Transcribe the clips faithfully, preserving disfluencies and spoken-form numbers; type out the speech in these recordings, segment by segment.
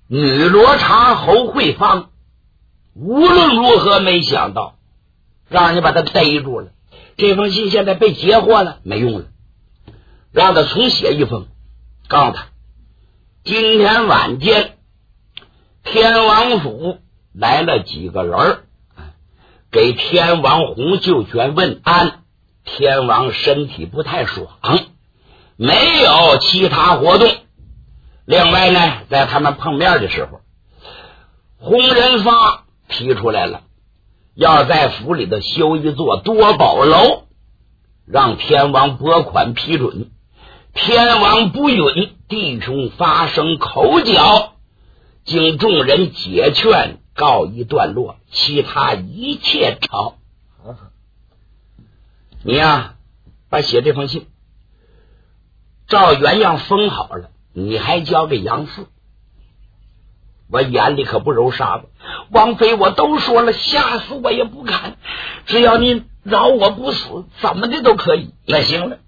女罗刹侯慧芳无论如何没想到让人把他逮住了，这封信现在被截获了，没用了，让他重写一封，告诉他今天晚间天王府来了几个人，给天王洪秀全问安，天王身体不太爽，没有其他活动。另外呢，在他们碰面的时候，洪仁发提出来了，要在府里头修一座多宝楼，让天王拨款批准。天王不允，弟兄发生口角，经众人解劝，告一段落，其他一切好。你呀、啊，把写这封信照原样封好了，你还交给杨四。我眼里可不揉沙子，王妃我都说了，吓死我也不敢，只要你饶我不死，怎么的都可以。那行了。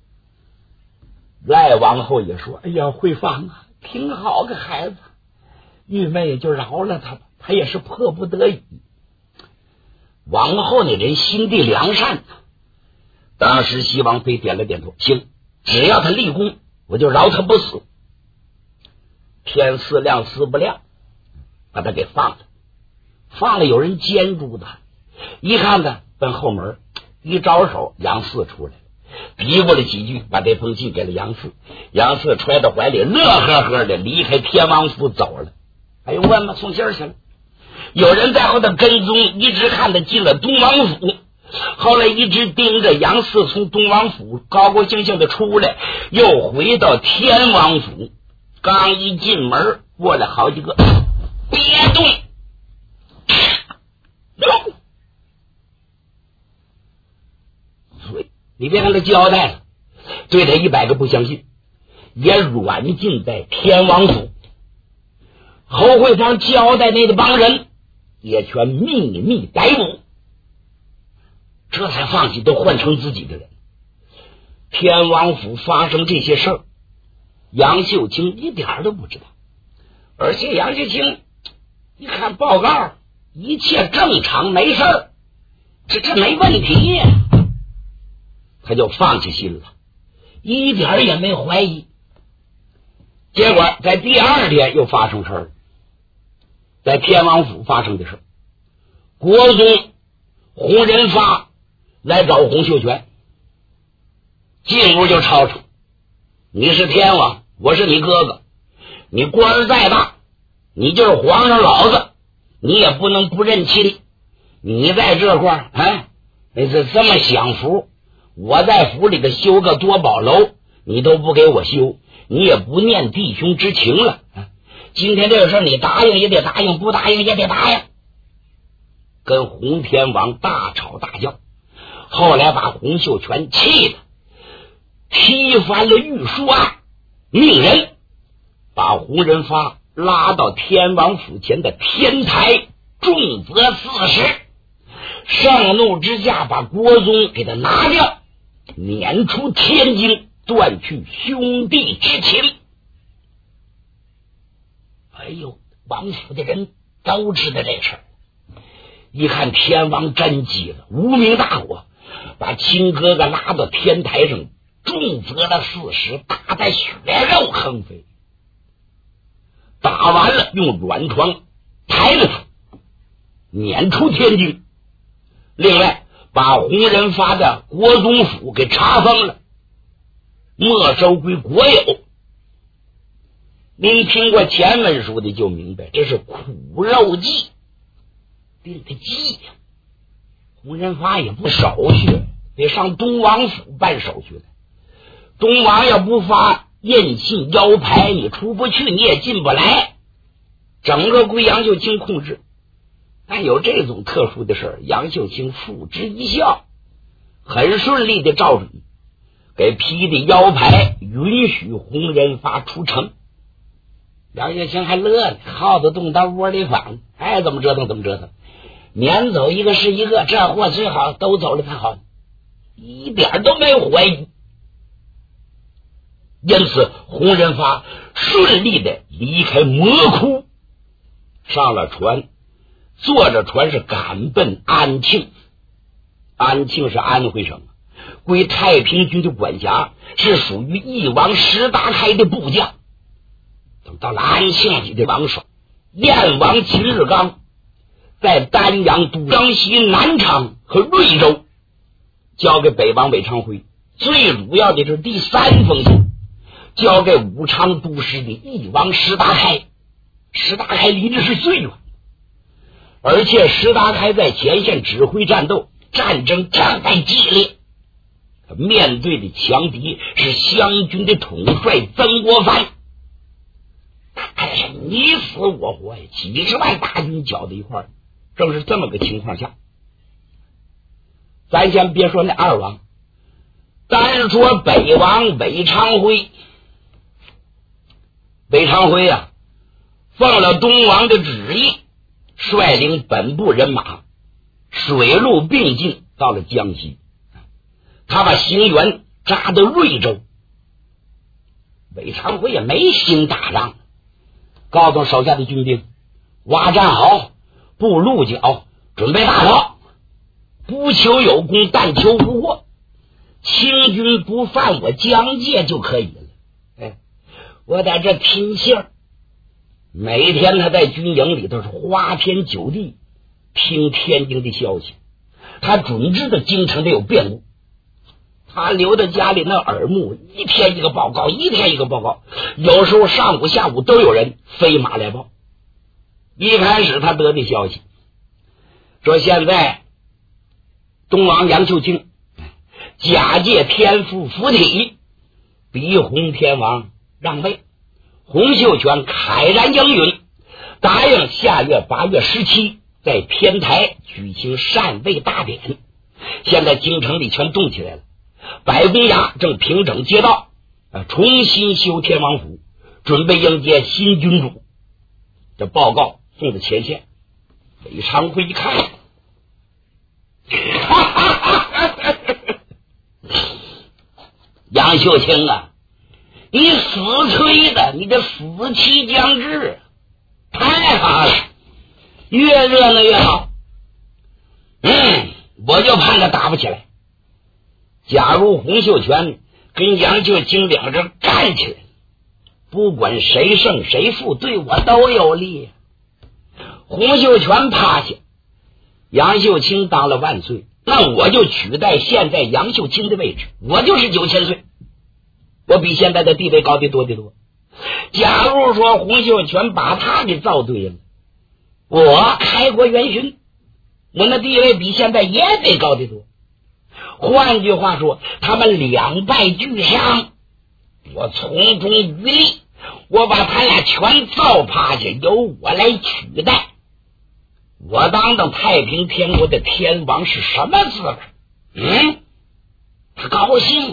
赖王后也说，哎呀，慧芳啊，挺好个孩子，玉妹也就饶了他吧，他也是迫不得已。王后那人心地良善，当时西王妃点了点头，行，只要他立功，我就饶他不死。天似亮丝不亮，把他给放了，放了有人监住他，一看他奔后门一招手，杨四出来了，嘀咕了几句，把这封信给了杨四。杨四揣到怀里，乐呵呵的离开天王府走了。还用问吗？送信去了。有人在后头跟踪，一直看他进了东王府，后来一直盯着杨四从东王府高高兴兴的出来，又回到天王府。刚一进门，过来好几个，别动，所以你别跟他交代了，对他一百个不相信，也软禁在天王府。侯慧芳交代那个帮人也全秘密逮捕，这才放弃都换成自己的人。天王府发生这些事儿，杨秀清一点都不知道，而且杨秀清一看报告，一切正常，没事儿，这这没问题呀，他就放弃心了，一点也没怀疑。结果在第二天又发生事儿，在天王府发生的事，国宗洪仁发来找洪秀全，进屋就吵吵，你是天王，我是你哥哥，你官儿再大，你就是皇上老子，你也不能不认亲。你在这块儿哎，这这么享福，我在府里头修个多宝楼，你都不给我修，你也不念弟兄之情了。今天这个事你答应也得答应，不答应也得答应。跟洪天王大吵大叫，后来把洪秀全气的踢翻了御书案，命人把洪仁发拉到天王府前的天台，重责四十。盛怒之下把国宗给他拿掉，撵出天津，断去兄弟之情。哎呦，王府的人都知道这事儿，一看天王真急了，无名大火，把亲哥哥拉到天台上，重责了四十，打得血肉横飞。打完了，用软床抬了他，撵出天津。另外把洪仁发的国宗府给查封了，没收归国有。您听过前文书的就明白，这是苦肉计，定个计呀。洪仁发也不手续，得上东王府办手续来。东王要不发印信腰牌，你出不去，你也进不来，整个归杨秀清控制。但有这种特殊的事儿，杨秀清付之一笑，很顺利的照准，给批的腰牌，允许洪仁发出城。杨秀清还乐呢，耗子洞到窝里反，爱怎么折腾怎么折腾，撵走一个是一个，这货最好都走了才好，一点都没怀疑。 因此洪仁发顺利的离开魔窟，上了船，坐着船是赶奔安庆。安庆是安徽省，归太平军的管辖，是属于翼王石达开的部将。等到了安庆的王首燕王秦日刚，在丹阳、都江西、南昌和瑞州交给北王韦昌辉，最主要的是第三封信交给武昌都师的翼王石达开。石达开离这是最远，而且石达开在前线指挥战斗，战争正在激烈，面对的强敌是湘军的统帅曾国藩。哎呀，你死我活呀，几十万大军搅在一块儿，正是这么个情况下，咱先别说那二王，单说北王韦昌辉。韦昌辉啊，奉了东王的旨意，率领本部人马水陆并进到了江西。他把行辕扎到瑞州。韦昌辉也没心打仗，告诉手下的军兵，挖战壕，布鹿角，准备大炮，不求有功，但求无过，清军不犯我疆界就可以了。哎，我在这听信儿。每天他在军营里头是花天酒地，听天津的消息。他准知道京城得有变故，他留在家里那耳目，一天一个报告，一天一个报告，有时候上午下午都有人飞马来报。一开始他得的消息说，现在东王杨秀清假借天父附体，逼洪天王让位。洪秀全慨然应允，答应下月八月十七在天台举行禅位大典。现在京城里全动起来了，白公衙正平整街道，重新修天王府，准备迎接新君主。这报告送到前线，韦昌辉一看，哈哈哈哈，杨秀清啊，你死催的，你这死期将至，太好了，越热闹越好。嗯，我就怕他打不起来。假如洪秀全跟杨秀清两人干起来，不管谁胜谁负，对我都有利。洪秀全趴下，杨秀清当了万岁，那我就取代现在杨秀清的位置，我就是九千岁，我比现在的地位高得多得多。假如说洪秀全把他给造对了，我开国元勋，我那地位比现在也得高得多。换句话说，他们两败俱伤，我从中渔利，我把他俩全造趴下，由我来取代。我当当太平天国的天王是什么滋味？嗯，他高兴了。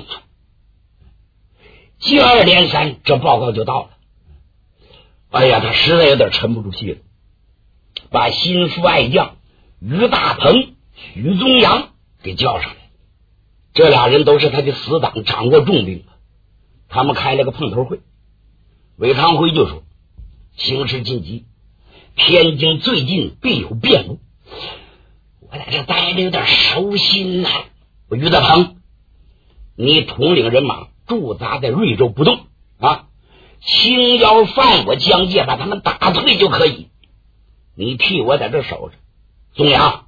接二连三，这报告就到了。哎呀，他实在有点沉不住气了，把心腹爱将于大鹏、许宗阳给叫上来。这俩人都是他的死党，掌过重兵。他们开了个碰头会，韦昌辉就说：形势紧急，天津最近必有变故，我在这待着有点收心呐、啊。于大鹏，你统领人马驻扎在瑞州不动啊，轻腰犯我疆界，把他们打退就可以。你替我在这守着。宗阳，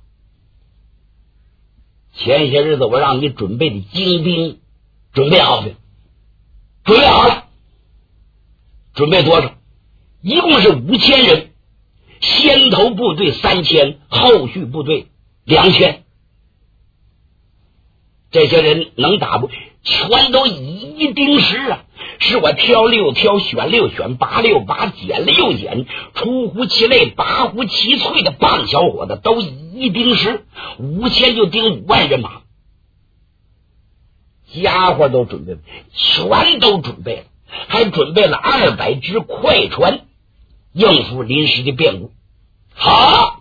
前些日子我让你准备的精兵准备好了，准备好了。准备多少？一共是五千人，先头部队三千，后续部队两千。这些人能打不？全都一丁十啊！是我挑六挑，选六选，拔六拔，减六减，出乎其类，拔乎其萃的棒小伙子，都一丁十，五千就顶五万人马，家伙都准备了，全都准备了，还准备了二百只快船，应付临时的变故。好，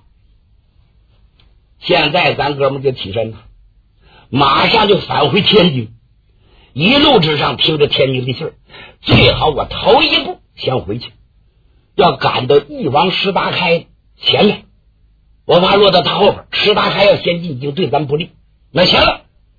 现在咱哥们就起身了，马上就返回天津。 一路之上听着天明的信儿，最好我头一步先回去，要赶到翼王石达开前来，我怕落到他后边，石达开要先进京对咱不利。那行了，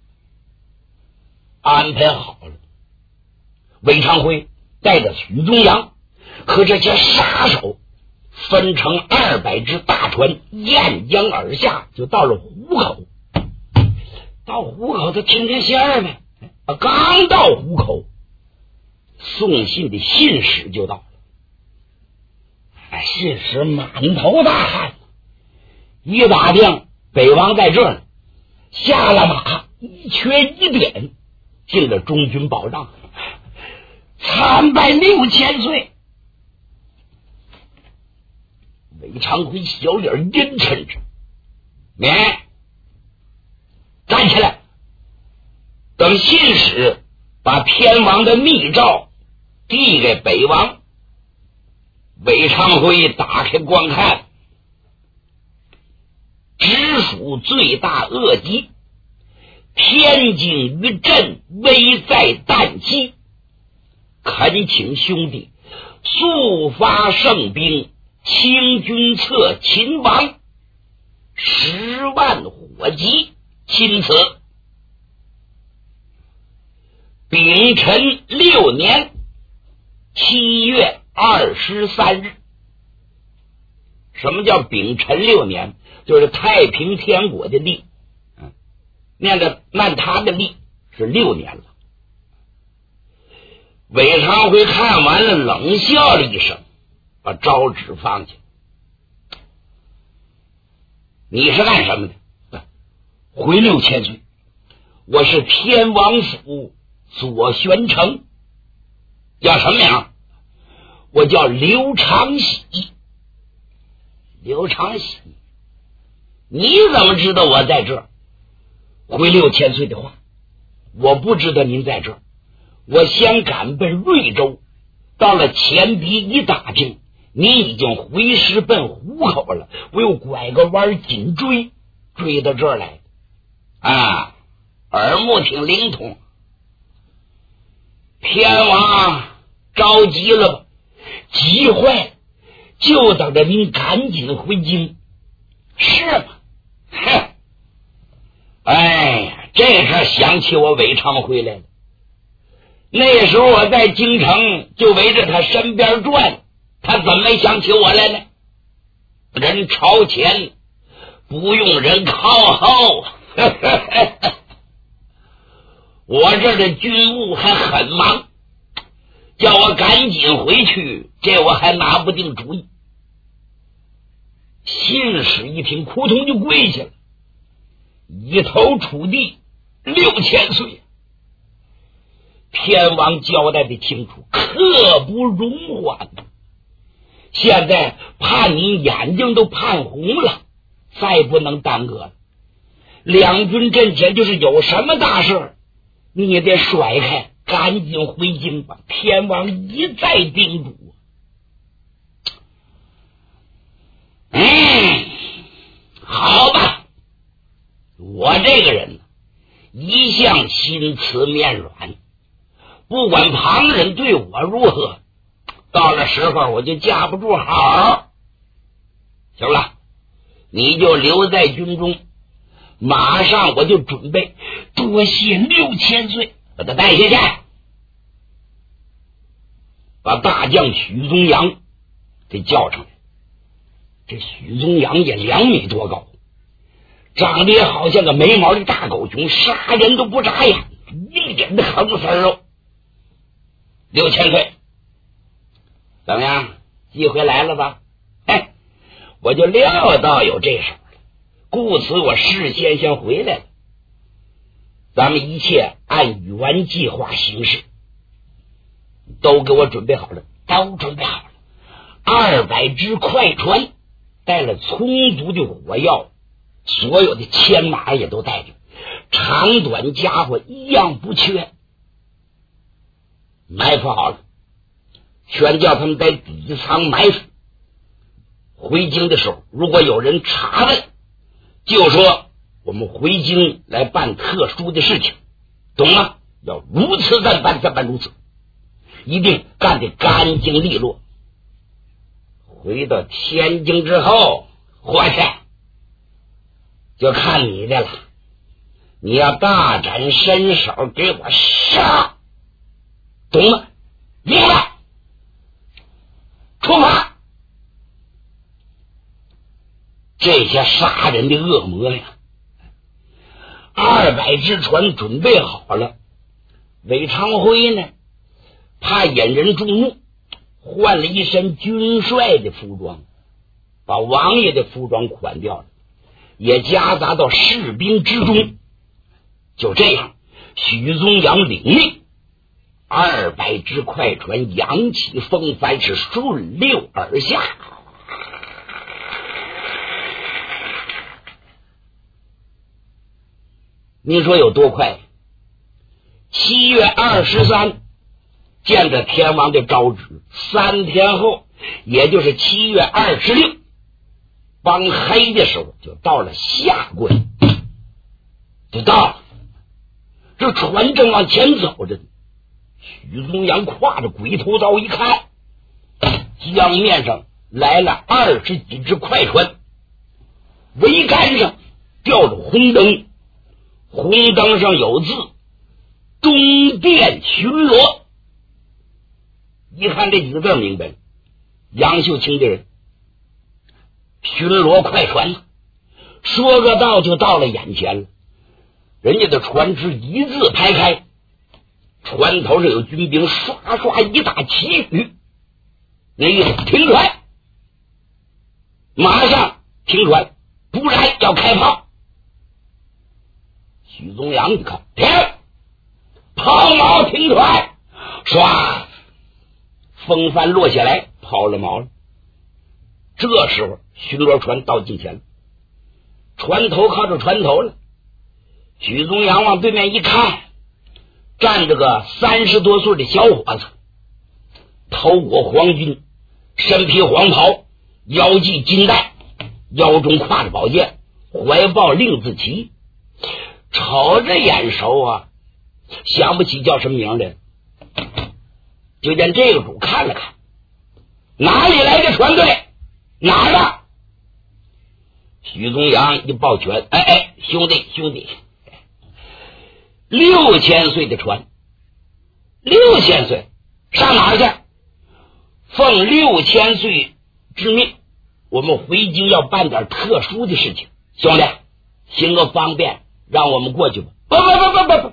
安排好了。韦昌辉带着许宗阳和这些杀手分成二百只大船，沿江而下，就到了湖口。到湖口就听见信儿呗，刚到湖口，送信的信使就到了。信使满头大汗，一打听北王在这儿呢，下了马，一瘸一扁，进了中军保障，参拜六千岁。韦长辉小脸阴沉着，免站起来，等信使把偏王的密诏递给北王。韦昌辉打开观看，直属罪大恶极，天津于朕危在旦夕，恳请兄弟速发圣兵，清君侧秦王，十万火急，钦此。丙辰六年七月二十三日。什么叫丙辰六年？就是太平天国的历，嗯，念着按他的历是六年了。韦长辉看完了，冷笑了一声，把招纸放下。你是干什么的？回六千岁，我是天王府左玄城，叫什么名？我叫刘长喜。刘长喜，你怎么知道我在这儿？回六千岁的话，我不知道您在这儿。我先赶奔瑞州，到了前鼻一打听，您已经回师奔湖口了，我又拐个弯紧追，追到这儿来啊，耳目挺灵通。天王着急了吧？急坏了，就等着您赶紧回京。是吗？哼！哎呀，这事想起我韦昌辉来了。那时候我在京城就围着他身边转，他怎么没想起我来呢？人朝前不用人靠后。我这儿的军务还很忙，叫我赶紧回去，这我还拿不定主意。信使一听，扑通就跪下了，一头触地，六千岁。天王交代的清楚，刻不容缓。现在盼您眼睛都盼红了，再不能耽搁了。两军阵前就是有什么大事，你也得甩开，赶紧回京吧。天王一再叮嘱。嗯，好吧，我这个人一向心慈面软，不管旁人对我如何，到了时候我就架不住好。行了，你就留在军中，马上我就准备。多谢六千岁，把他带下去，把大将许宗阳给叫上来。这许宗阳也两米多高，长得也好像个没毛的大狗熊，杀人都不眨眼，一脸的横丝肉。六千岁，怎么样？机会来了吧？哎，我就料到有这事儿了，故此我事先先回来了。咱们一切按原计划行事，都给我准备好了，都准备好了。二百只快船，带了充足的火药，所有的牵马也都带着，长短家伙一样不缺。埋伏好了，全叫他们在底仓埋伏。回京的时候，如果有人查问，就说我们回京来办特殊的事情，懂吗？ 要如此这般这般如此，一定干得干净利落。回到天津之后，伙计就看你的了，你要大展身手给我杀，懂吗？明白？出发！这些杀人的恶魔呀，二百只船准备好了。韦昌辉呢，怕引人注目，换了一身军帅的服装，把王爷的服装款掉了，也夹杂到士兵之中。就这样，许宗阳领命，二百只快船扬起风帆，是顺流而下。你说有多快？七月二十三，见着天王的诏旨，三天后，也就是七月二十六，帮黑的时候，就到了下关，就到了。这船正往前走着，许宗阳挎着鬼头刀一看，江面上来了二十几只快船，桅杆上吊着红灯，红灯上有字中殿巡逻。一看这几个字明白了，杨秀清的人巡逻快船了，说个到就到了眼前了。人家的船只一字排开，船头上有军兵刷刷一打旗语，那意思停船，马上停船，不然要开炮。许宗阳一看，停，抛锚停船，唰，风帆落下来，抛了锚了。这时候巡逻船到近前了，船头靠着船头了。许宗阳往对面一看，站着个三十多岁的小伙子，头裹黄巾，身披黄袍，腰系金带，腰中挎着宝剑，怀抱令字旗，瞅着眼熟啊，想不起叫什么名来。就见这个主看了看，哪里来的船队？哪儿的？许宗阳一抱拳，哎哎，兄弟兄弟，六千岁的船，六千岁上哪儿去？奉六千岁之命，我们回京要办点特殊的事情，兄弟，行个方便，让我们过去吧。不不不不不不，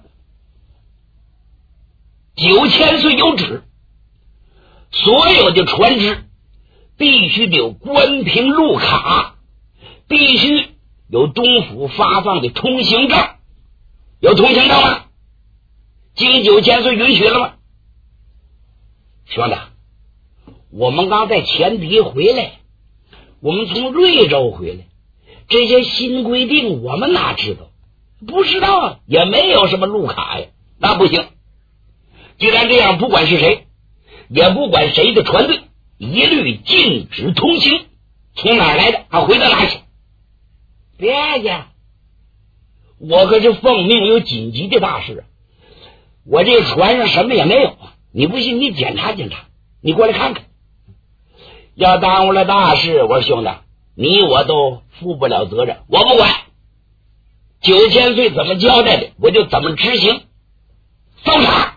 九千岁有旨，所有的船只必须得有关凭路卡，必须有东府发放的通行证。有通行证吗？经九千岁允许了吗？兄弟，我们刚在前敌回来，我们从瑞州回来，这些新规定我们哪知道？不知道啊，也没有什么路卡呀。那不行，既然这样，不管是谁，也不管谁的船队，一律禁止通行。从哪儿来的啊？回到哪去？别介，我可是奉命有紧急的大事，我这船上什么也没有啊！你不信，你检查检查，你过来看看。要耽误了大事，我说兄弟，你我都负不了责任，我不管。九千岁怎么交代的，我就怎么执行。搜查，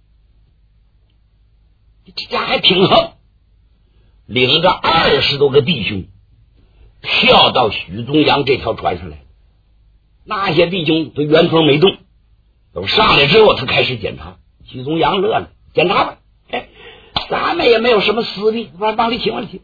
这家还挺横，领着二十多个弟兄跳到许宗阳这条船上来。那些弟兄都原封没动，等上来之后，他开始检查。许宗阳乐了，检查吧，哎，咱们也没有什么私利，往往里请，往里请。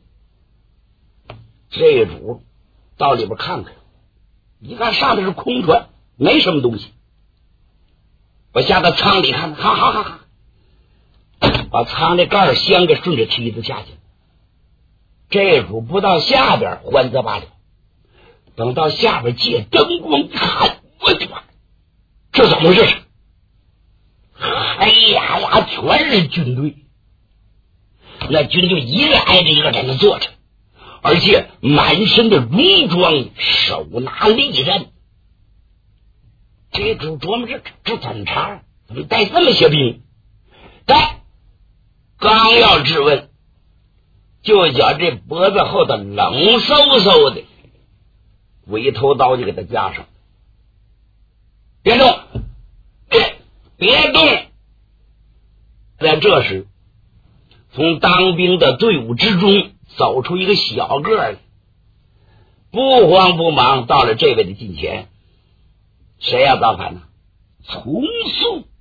这主到里边看看，一看上面是空船，没什么东西。我下到舱里看，哈哈哈哈，把舱的盖掀个顺着梯子下去。这主不到下边欢则罢了，等到下边借灯光一看，我的妈，这怎么回事？哎呀呀，全是军队，那军队一个挨着一个在那坐着，而且满身的戎装，手拿利刃。这主琢磨这这怎么茬？ 你带这么些兵？但刚要质问，就叫这脖子后头冷飕飕的尾头刀就给他架上，别动，别别动。在这时，从当兵的队伍之中走出一个小个儿，不慌不忙到了这位的近前。谁呀？造反呢？从速